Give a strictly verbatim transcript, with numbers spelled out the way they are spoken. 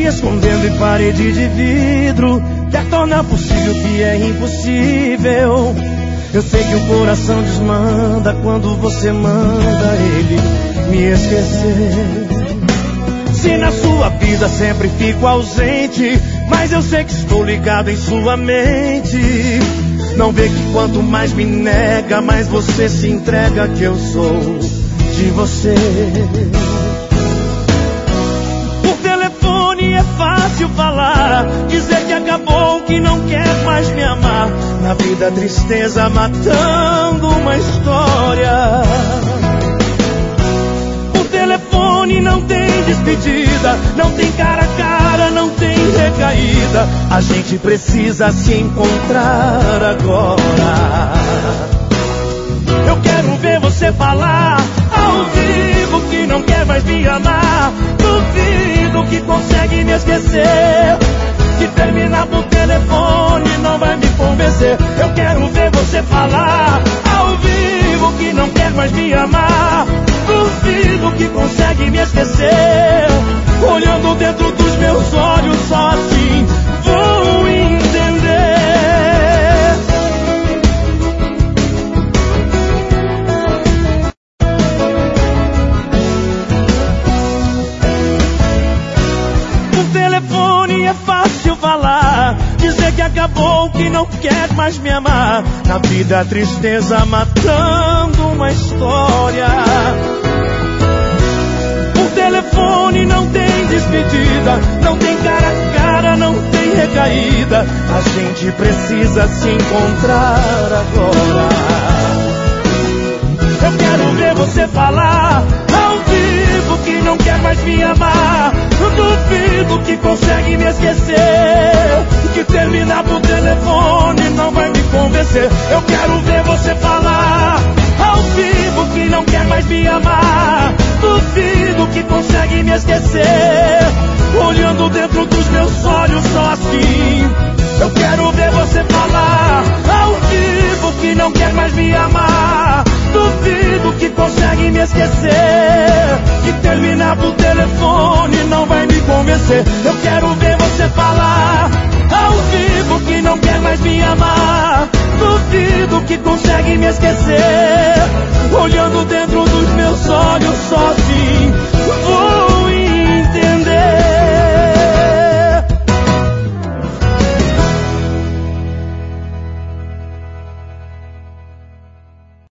escondendo em parede de vidro, quer tornar possível o que é impossível. Eu sei que o coração desmanda quando você manda ele me esquecer. Se na sua vida sempre fico ausente, mas eu sei que estou ligado em sua mente. Não vê que quanto mais me nega, mais você se entrega, que eu sou de você. Por telefone é fácil falar, dizer que acabou, que não quer mais me amar. Na vida a tristeza matando uma história. Por telefone não tem despedida, não tem cara a cara, não tem recaída. A gente precisa se encontrar agora. Eu quero ver você falar ao vivo que não quer mais me amar. Duvido que consegue me esquecer, que terminar por telefone não vai me convencer. Eu quero ver você falar ao vivo que não quer mais me amar. Duvido que consegue me esquecer. Olhando dentro dos meus olhos, só assim vou entender. Por telefone é fácil falar, dizer que acabou, que não quer mais me amar. Na vida a tristeza matando uma história. Por telefone não tem despedida, não tem cara a cara, não tem recaída. A gente precisa se encontrar agora. Eu quero ver você falar ao vivo que não quer mais me amar. Duvido que consegue me esquecer, que terminar por telefone não vai me convencer. Eu quero ver você falar ao vivo que não quer mais me amar. Duvido que consegue me esquecer. Olhando dentro dos meus olhos, só assim. Eu quero ver você falar ao vivo que não quer mais me amar. Duvido que consegue me esquecer, que terminar por telefone não vai me convencer. Eu quero ver você falar ao vivo que não quer mais me amar. Duvido que consegue me esquecer,